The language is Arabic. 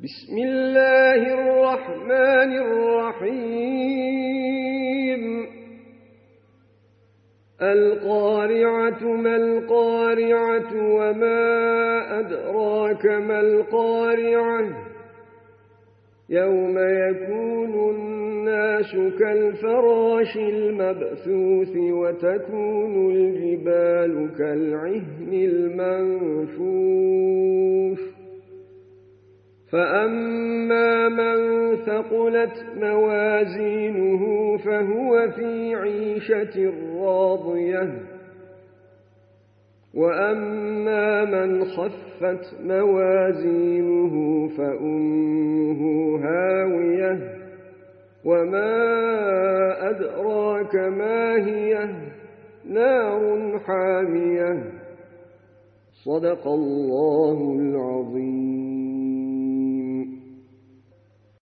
بسم الله الرحمن الرحيم القارعة ما القارعة وما أدراك ما القارعة يوم يكون الناس كالفراش المبثوث وتكون الجبال كالعهن المنفوش فأما من ثقلت موازينه فهو في عيشة راضية وأما من خفت موازينه فأمه هاوية وما أدراك ما هي نار حامية صدق الله العظيم.